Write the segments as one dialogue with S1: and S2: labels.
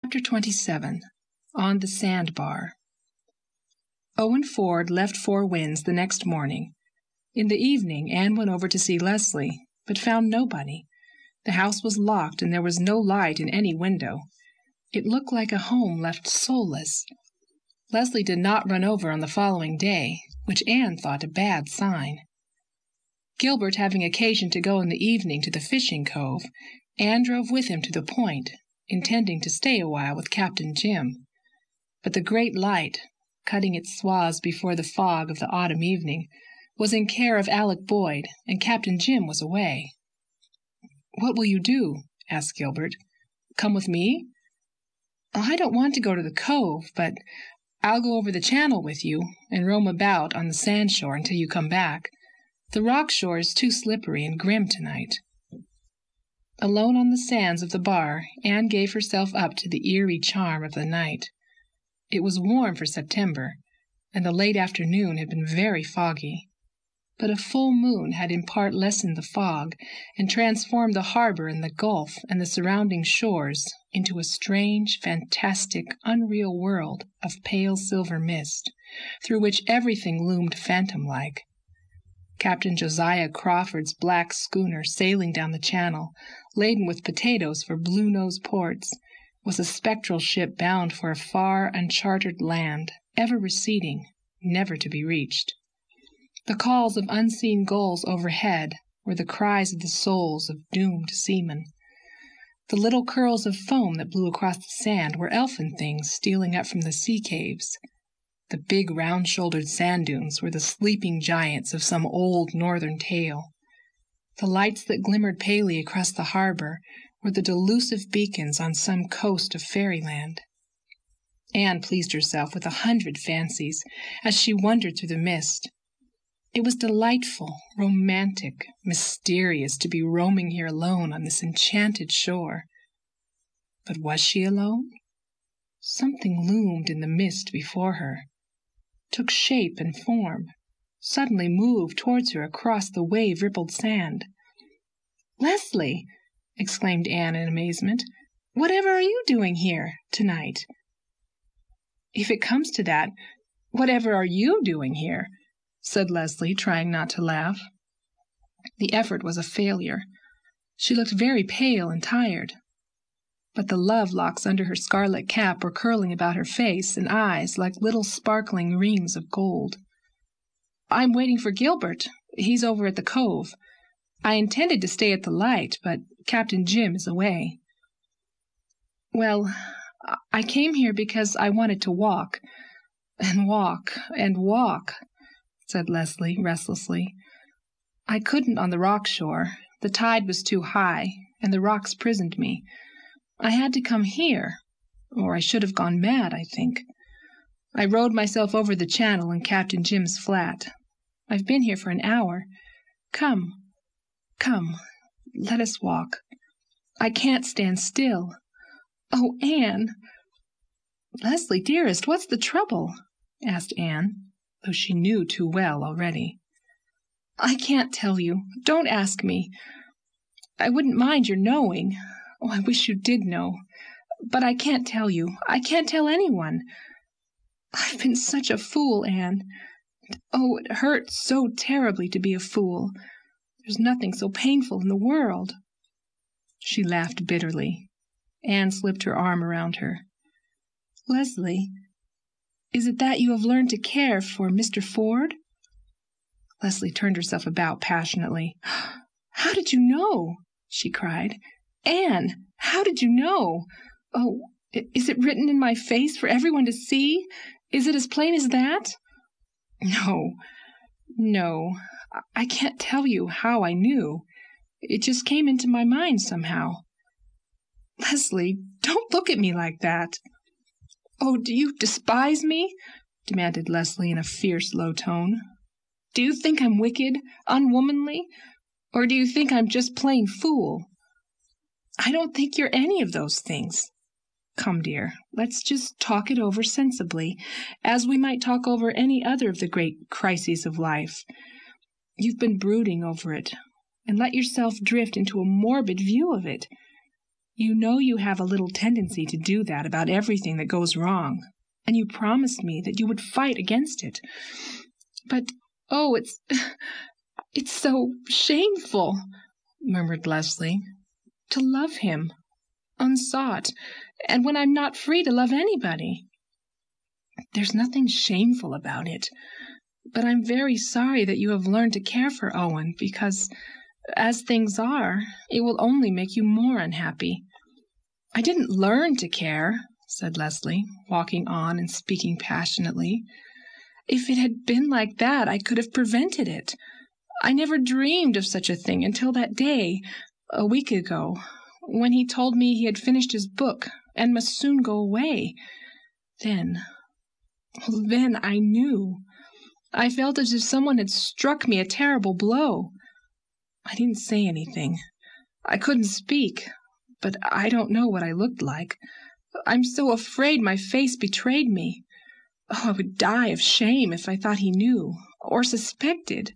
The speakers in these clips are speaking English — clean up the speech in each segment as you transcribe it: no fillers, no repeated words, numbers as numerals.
S1: Chapter 27. On the Sandbar. Owen Ford left Four Winds the next morning. In the evening Anne went over to see Leslie, but found nobody. The house was locked, and there was no light in any window. It looked like a home left soulless. Leslie did not run over on the following day, which Anne thought a bad sign. Gilbert having occasion to go in the evening to the fishing cove, Anne drove with him to the point, intending to stay a while with Captain Jim. But the great light, cutting its swaths before the fog of the autumn evening, was in care of Alec Boyd, and Captain Jim was away. "What will you do?" asked Gilbert. "Come with me?" "I don't want to go to the cove, but I'll go over the channel with you and roam about on the sandshore until you come back. The rock shore is too slippery and grim tonight." Alone on the sands of the bar, Anne gave herself up to the eerie charm of the night. It was warm for September, and the late afternoon had been very foggy. But a full moon had in part lessened the fog and transformed the harbor and the gulf and the surrounding shores into a strange, fantastic, unreal world of pale silver mist, through which everything loomed phantom-like. Captain Josiah Crawford's black schooner sailing down the channel, laden with potatoes for Blue Nose ports, was a spectral ship bound for a far, uncharted land, ever receding, never to be reached. The calls of unseen gulls overhead were the cries of the souls of doomed seamen. The little curls of foam that blew across the sand were elfin things stealing up from the sea caves. The big round-shouldered sand dunes were the sleeping giants of some old northern tale. The lights that glimmered palely across the harbor were the delusive beacons on some coast of fairyland. Anne pleased herself with 100 fancies as she wandered through the mist. It was delightful, romantic, mysterious to be roaming here alone on this enchanted shore. But was she alone? Something loomed in the mist before her, took shape and form, suddenly moved towards her across the wave-rippled sand. "Leslie!" exclaimed Anne in amazement. "Whatever are you doing here tonight?" "If it comes to that, whatever are you doing here?" said Leslie, trying not to laugh. The effort was a failure. She looked very pale and tired. But the love locks under her scarlet cap were curling about her face and eyes like little sparkling rings of gold. "I'm waiting for Gilbert. He's over at the cove. I intended to stay at the light, but Captain Jim is away." "Well, I came here because I wanted to walk, and walk, and walk," said Leslie restlessly. "I couldn't on the rock shore. The tide was too high, and the rocks prisoned me. I had to come here, or I should have gone mad, I think. I rowed myself over the channel in Captain Jim's flat. I've been here for an hour. Come, come, let us walk. I can't stand still. Oh, Anne!" "Leslie, dearest, what's the trouble?" asked Anne, though she knew too well already. "I can't tell you. Don't ask me. I wouldn't mind your knowing. Oh, I wish you did know. But I can't tell you. I can't tell anyone. I've been such a fool, Anne. Oh, it hurts so terribly to be a fool. There's nothing so painful in the world." She laughed bitterly. Anne slipped her arm around her. "Leslie, is it that you have learned to care for Mr. Ford?" Leslie turned herself about passionately. "How did you know?" she cried. "Anne, how did you know? Oh, is it written in my face for everyone to see? Is it as plain as that?" "No, no, I can't tell you how I knew. It just came into my mind somehow." "Leslie, don't look at me like that." "Oh, do you despise me?" demanded Leslie in a fierce, low tone. "Do you think I'm wicked, unwomanly? Or do you think I'm just plain fool?" "I don't think you're any of those things. Come, dear, let's just talk it over sensibly, as we might talk over any other of the great crises of life. You've been brooding over it, and let yourself drift into a morbid view of it. You know you have a little tendency to do that about everything that goes wrong, and you promised me that you would fight against it. But, oh, it's so shameful, murmured Leslie, to love him, unsought, and when I'm not free to love anybody. There's nothing shameful about it, but I'm very sorry that you have learned to care for Owen, because, as things are, it will only make you more unhappy. I didn't learn to care, said Leslie, walking on and speaking passionately. If it had been like that, I could have prevented it. I never dreamed of such a thing until that day, a week ago, when he told me he had finished his book and must soon go away. Then I knew. I felt as if someone had struck me a terrible blow. I didn't say anything. I couldn't speak, but I don't know what I looked like. I'm so afraid my face betrayed me. Oh, I would die of shame if I thought he knew, or suspected.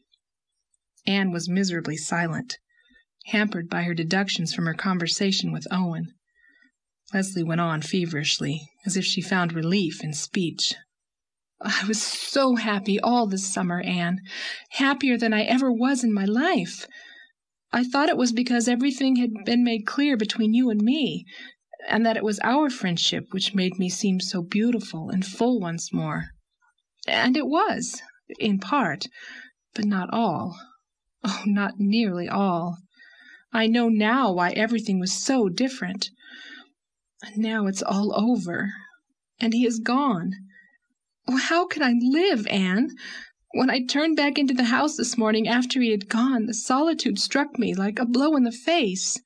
S1: Anne was miserably silent, hampered by her deductions from her conversation with Owen. Leslie went on feverishly, as if she found relief in speech. I was so happy all this summer, Anne, happier than I ever was in my life. I thought it was because everything had been made clear between you and me, and that it was our friendship which made me seem so beautiful and full once more. And it was, in part, but not all. Oh, not nearly all. I know now why everything was so different. And now it's all over, and he is gone. Oh, how can I live, Anne? When I turned back into the house this morning after he had gone, the solitude struck me like a blow in the face.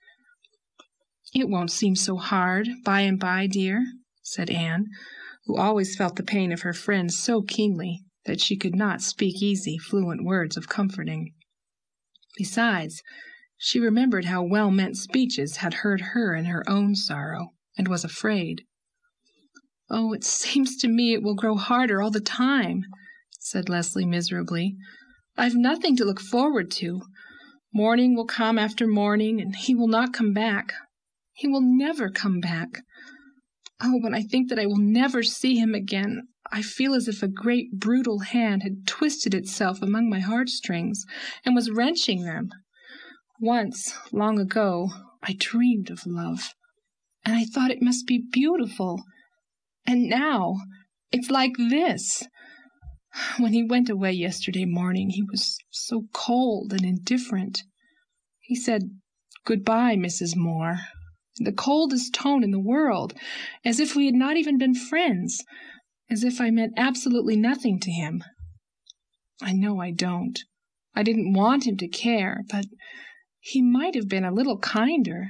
S1: It won't seem so hard by and by, dear, said Anne, who always felt the pain of her friend so keenly that she could not speak easy, fluent words of comforting. Besides, she remembered how well-meant speeches had hurt her in her own sorrow, and was afraid. Oh, it seems to me it will grow harder all the time, said Leslie miserably. I've nothing to look forward to. Morning will come after morning, and he will not come back. He will never come back. Oh, when I think that I will never see him again, I feel as if a great brutal hand had twisted itself among my heartstrings and was wrenching them. Once, long ago, I dreamed of love, and I thought it must be beautiful. And now, it's like this. When he went away yesterday morning, he was so cold and indifferent. He said, "Goodbye, Mrs. Moore," in the coldest tone in the world, as if we had not even been friends, as if I meant absolutely nothing to him. I know I don't. I didn't want him to care, but he might have been a little kinder.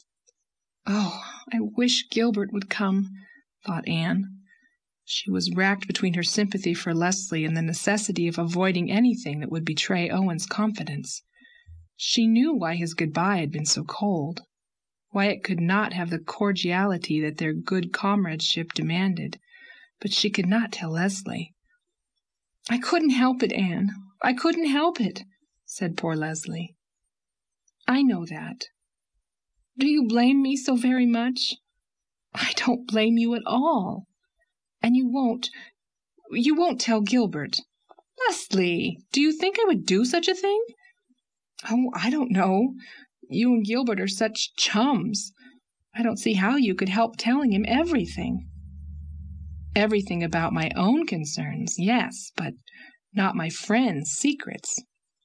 S1: Oh, I wish Gilbert would come, thought Anne. She was racked between her sympathy for Leslie and the necessity of avoiding anything that would betray Owen's confidence. She knew why his goodbye had been so cold, why it could not have the cordiality that their good comradeship demanded, but she could not tell Leslie. I couldn't help it, Anne. I couldn't help it, said poor Leslie. I know that. Do you blame me so very much? I don't blame you at all. And you won't tell Gilbert. Leslie, do you think I would do such a thing? Oh, I don't know. You and Gilbert are such chums. I don't see how you could help telling him everything. Everything about my own concerns, yes, but not my friends' secrets.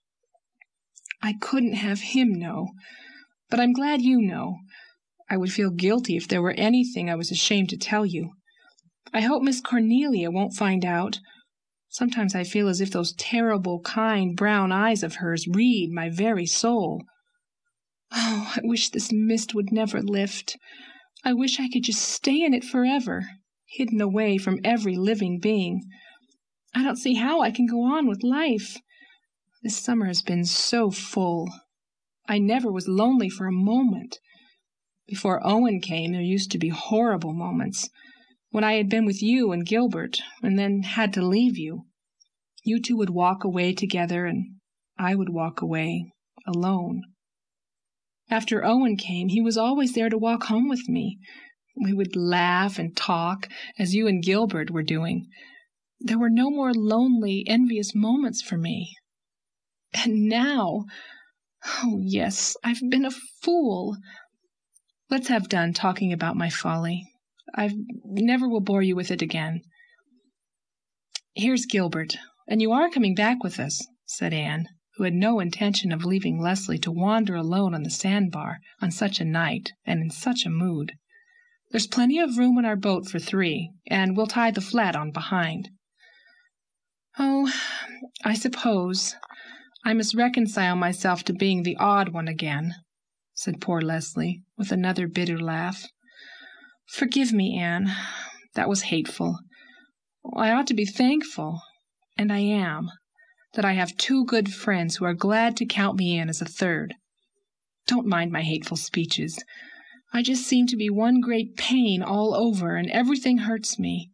S1: I couldn't have him know, but I'm glad you know. I would feel guilty if there were anything I was ashamed to tell you. I hope Miss Cornelia won't find out. Sometimes I feel as if those terrible, kind, brown eyes of hers read my very soul. Oh, I wish this mist would never lift. I wish I could just stay in it forever, hidden away from every living being. I don't see how I can go on with life. This summer has been so full. I never was lonely for a moment. Before Owen came, there used to be horrible moments, when I had been with you and Gilbert, and then had to leave you. You two would walk away together, and I would walk away alone. After Owen came, he was always there to walk home with me. We would laugh and talk, as you and Gilbert were doing. There were no more lonely, envious moments for me. And now, oh yes, I've been a fool. Let's have done talking about my folly. I never will bore you with it again. Here's Gilbert, and you are coming back with us, said Anne, who had no intention of leaving Leslie to wander alone on the sandbar on such a night and in such a mood. There's plenty of room in our boat for 3, and we'll tie the flat on behind. Oh, I suppose I must reconcile myself to being the odd one again, said poor Leslie, with another bitter laugh. Forgive me, Anne. That was hateful. I ought to be thankful, and I am, that I have 2 good friends who are glad to count me in as a third. Don't mind my hateful speeches. I just seem to be one great pain all over, and everything hurts me.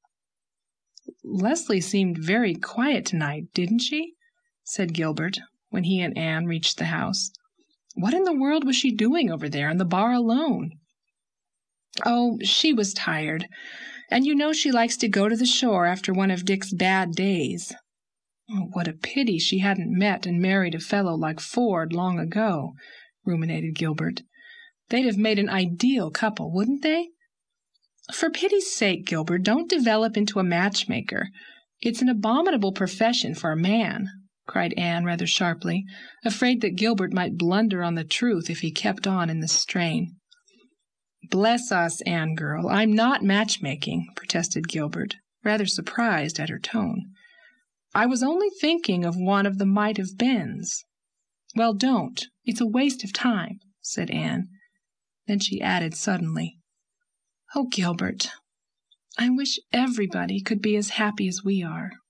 S1: Leslie seemed very quiet tonight, didn't she? Said Gilbert, when he and Anne reached the house. What in the world was she doing over there in the bar alone? Oh, she was tired, and you know she likes to go to the shore after one of Dick's bad days. Oh, what a pity she hadn't met and married a fellow like Ford long ago, ruminated Gilbert. They'd have made an ideal couple, wouldn't they? For pity's sake, Gilbert, don't develop into a matchmaker. It's an abominable profession for a man, cried Anne rather sharply, afraid that Gilbert might blunder on the truth if he kept on in this strain. Bless us, Anne girl, I'm not matchmaking, protested Gilbert, rather surprised at her tone. I was only thinking of one of the might have beens. Well, don't. It's a waste of time, said Anne. Then she added suddenly, Oh, Gilbert, I wish everybody could be as happy as we are.